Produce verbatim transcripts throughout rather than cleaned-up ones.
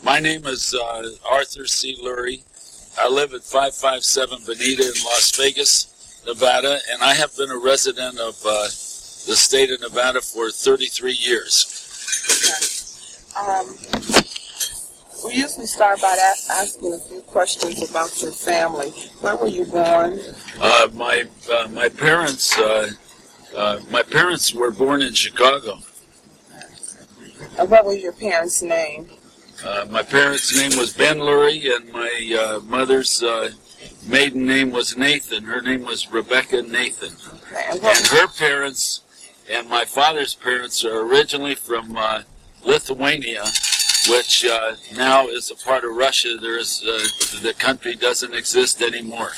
My name is uh, Arthur C. Lurie. I live at five five seven Bonita in Las Vegas, Nevada, and I have been a resident of uh, the state of Nevada for thirty-three years. Okay. Um, we usually start by ask, asking a few questions about your family. Where were you born? Uh, my uh, my parents uh, uh, my parents were born in Chicago. And what was your parents' name? Uh, my parents' name was Ben Lurie, and my uh, mother's uh, maiden name was Nathan. Her name was Rebecca Nathan. Okay. And, and her parents and my father's parents are originally from uh, Lithuania, which uh, now is a part of Russia. There is uh, the country doesn't exist anymore.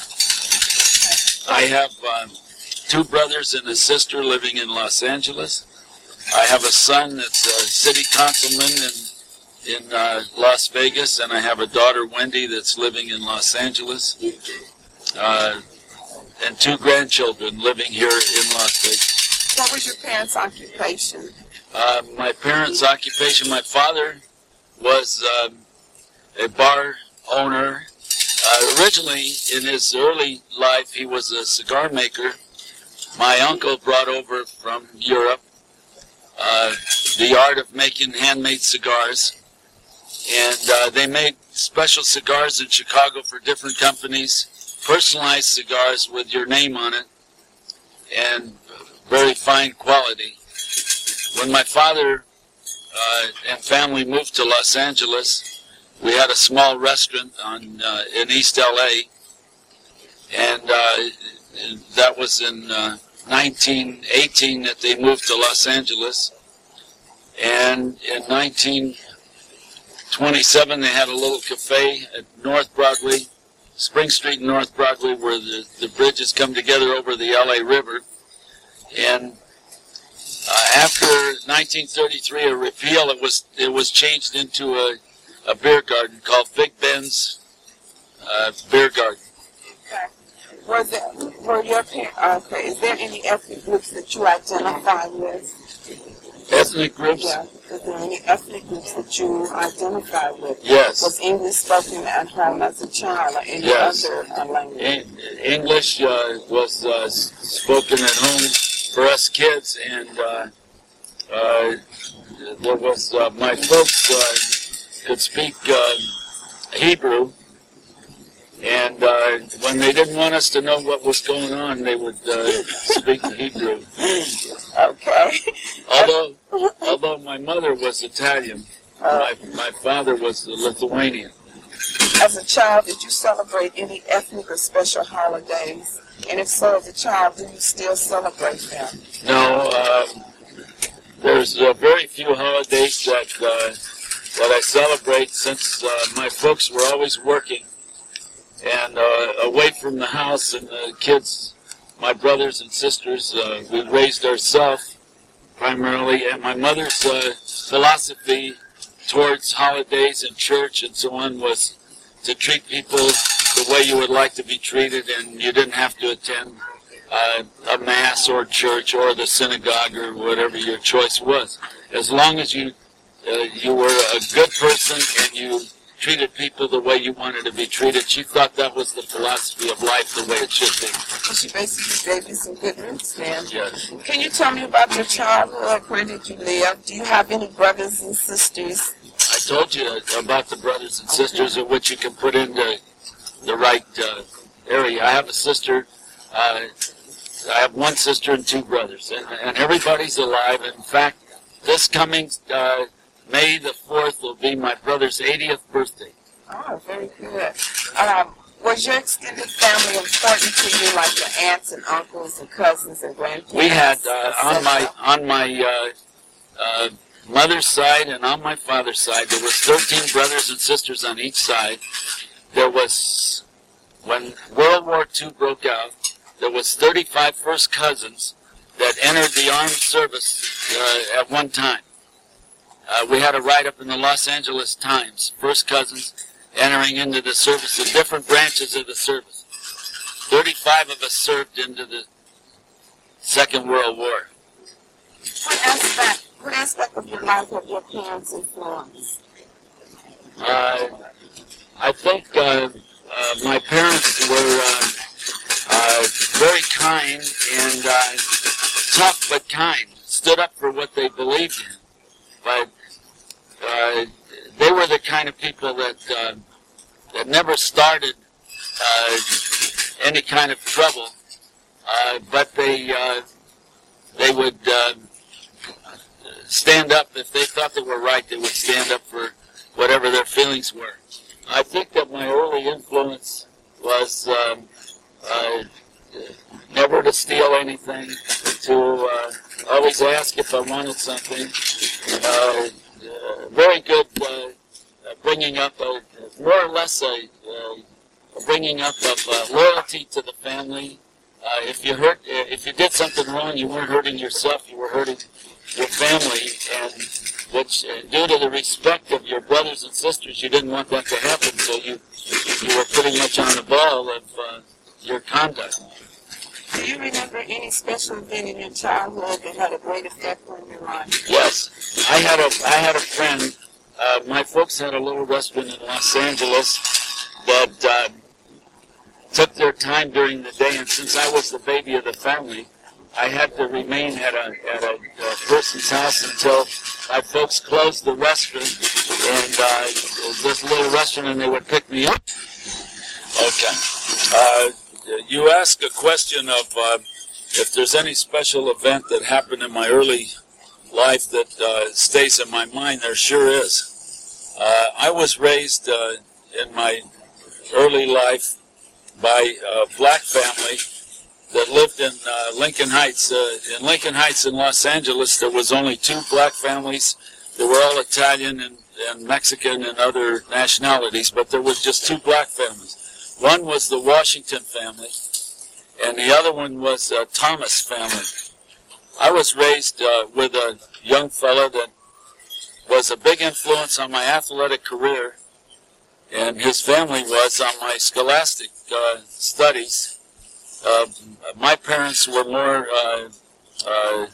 I have uh, two brothers and a sister living in Los Angeles. I have a son that's a city councilman in, in uh, Las Vegas, and I have a daughter, Wendy, that's living in Los Angeles, uh, and two grandchildren living here in Las Vegas. What was your parents' occupation? Uh, my parents' occupation, my father was um, a bar owner. Uh, originally, in his early life, he was a cigar maker. My uncle brought over from Europe Uh, the art of making handmade cigars, and uh, they made special cigars in Chicago for different companies, personalized cigars with your name on it, and very fine quality. When my father uh, and family moved to Los Angeles, we had a small restaurant on uh, in East L A, and uh, that was in uh, nineteen eighteen that they moved to Los Angeles, and in nineteen twenty-seven they had a little cafe at North Broadway, Spring Street and North Broadway, where the, the bridges come together over the L A River. And uh, after nineteen thirty-three, a repeal, it was it was changed into a, a beer garden called Big Ben's uh, Beer Garden. Okay. Was it, were your parents, okay, is there any ethnic groups that you identify with? Ethnic groups? Yeah. Is there any ethnic groups that you identify with? Yes. Was English spoken at home as a child, or any yes. other uh, language? In, English uh, was uh, spoken at home for us kids, and uh, uh, there was, uh, my folks uh, could speak uh, Hebrew. And uh, when they didn't want us to know what was going on, they would uh, speak Hebrew. Okay. Although, although my mother was Italian, my, my father was Lithuanian. As a child, did you celebrate any ethnic or special holidays? And if so, as a child, do you still celebrate them? No, uh, there's uh, very few holidays that, uh, that I celebrate, since uh, my folks were always working. And uh, away from the house, and the kids, my brothers and sisters, uh, we raised ourselves primarily. And my mother's uh, philosophy towards holidays and church and so on was to treat people the way you would like to be treated, and you didn't have to attend uh, a mass or church or the synagogue or whatever your choice was. As long as you uh, you were a good person and you treated people the way you wanted to be treated. She thought that was the philosophy of life, the way it should be. Well, she basically gave you some good roots then. Yes. Can you tell me about your childhood? Where did you live? Do you have any brothers and sisters? I told you about the brothers and sisters, of which you can put into the right uh, area. I have a sister. Uh, I have one sister and two brothers, and, and everybody's alive. In fact, this coming uh, May the fourth will be my brother's eightieth birthday. Oh, very good. Um, was your extended family important to you, like your aunts and uncles and cousins and grandparents? We had uh, on my on my uh, uh, mother's side and on my father's side, there was thirteen brothers and sisters on each side. There was, when World War Two broke out, there was thirty-five first cousins that entered the armed service uh, at one time. Uh, we had a write-up in the Los Angeles Times, first cousins entering into the service in different branches of the service. thirty-five of us served into the Second World War. What aspect, what aspect of your life have your parents influenced? Uh, think uh, uh, my parents were uh, uh, very kind and uh, tough but kind. Stood up for what they believed in. But uh, they were the kind of people that uh, that never started uh, any kind of trouble. Uh, but they uh, they would uh, stand up if they thought they were right. They would stand up for whatever their feelings were. I think that my early influence was um, uh, never to steal anything, to uh, always ask if I wanted something. Uh, uh, very good uh, bringing up, a, more or less a, uh, a bringing up of uh, loyalty to the family. Uh, if you hurt, if you did something wrong, you weren't hurting yourself; you were hurting your family, and which, uh, due to the respect of your brothers and sisters, you didn't want that to happen. So you you were pretty much on the ball of uh, your conduct. Do you remember any special event in your childhood that had a great effect on your life? Yes, I had a I had a friend. Uh, my folks had a little restaurant in Los Angeles that uh, took their time during the day, and since I was the baby of the family, I had to remain at a at a, a person's house until my folks closed the restaurant, and uh, it was this little restaurant, and they would pick me up. Okay. Uh, you ask a question of uh, if there's any special event that happened in my early life that uh, stays in my mind. There sure is. Uh, I was raised uh, in my early life by a black family that lived in uh, Lincoln Heights. Uh, in Lincoln Heights in Los Angeles, there was only two black families. They were all Italian and, and Mexican and other nationalities, but there was just two black families. One was the Washington family, and the other one was uh, Thomas family. I was raised uh, with a young fellow that was a big influence on my athletic career, and his family was on my scholastic uh, studies. Uh, my parents were more uh, uh,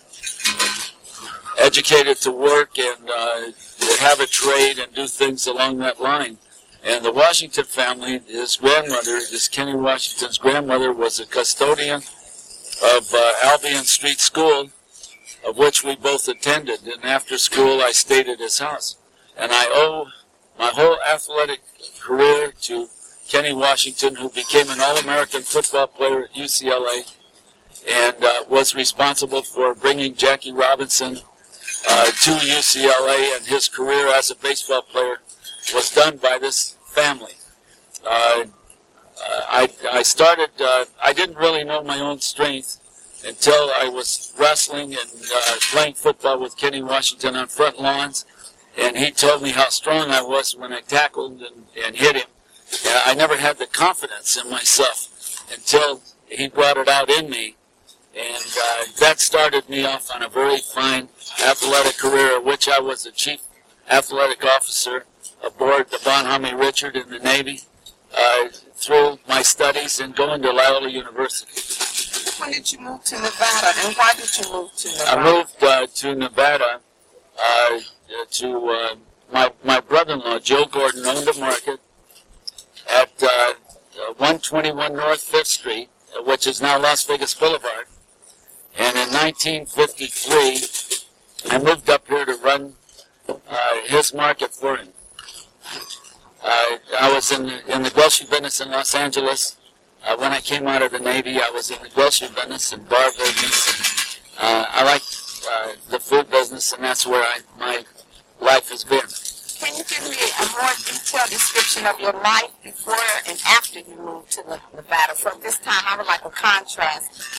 educated to work and uh, have a trade and do things along that line. And the Washington family, his grandmother, this Kenny Washington's grandmother, was a custodian of uh, Albion Street School, of which we both attended. And after school, I stayed at his house. And I owe my whole athletic career to Kenny Washington, who became an All-American football player at U C L A and uh, was responsible for bringing Jackie Robinson uh, to U C L A, and his career as a baseball player was done by this family. Uh, I, I started, uh, I didn't really know my own strength until I was wrestling and uh, playing football with Kenny Washington on front lawns, and he told me how strong I was when I tackled and, and hit him. And I never had the confidence in myself until he brought it out in me, and uh, that started me off on a very fine athletic career, of which I was the chief athletic officer aboard the Bonhomme Richard in the Navy, uh, through my studies and going to Loyola University. When did you move to Nevada, and why did you move to Nevada? I moved uh, to Nevada uh, to uh, my my brother-in-law, Joe Gordon, owned a market at uh, one twenty-one North Fifth Street, which is now Las Vegas Boulevard. And in nineteen fifty-three, I moved up here to run uh, his market for him. Uh, I was in the, in the grocery business in Los Angeles. Uh, when I came out of the Navy, I was in the grocery business and bar business. Uh, I like uh, the food business, and that's where I, my life has been. Can you give me a more detailed description of your life before and after you moved to Nevada? So this time I would like a contrast